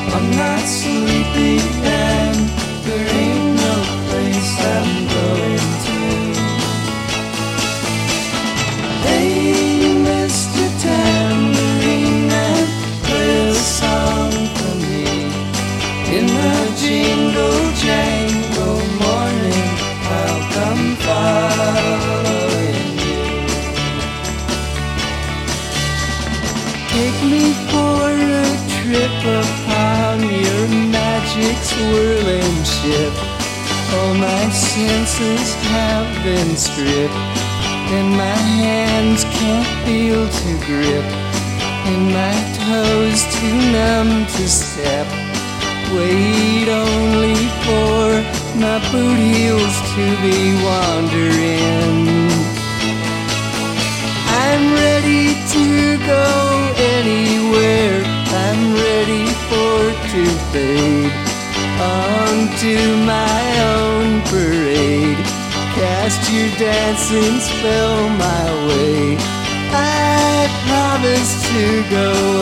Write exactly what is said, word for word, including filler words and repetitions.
I'm not sleepy and there ain't no place I'm going to. Hey, Mister Tambourine Man, play a song for me. In the jingle jangle morning, I'll come following you. Take me for a trip upon your magic swirling ship. All my senses have been stripped, and my hands can't feel to grip, and my toes too numb to step. Wait only for my boot heels to be wandering. I'm ready to go anywhere, I'm ready for to fade onto my own parade. Cast your dancing spell my way. I promise to go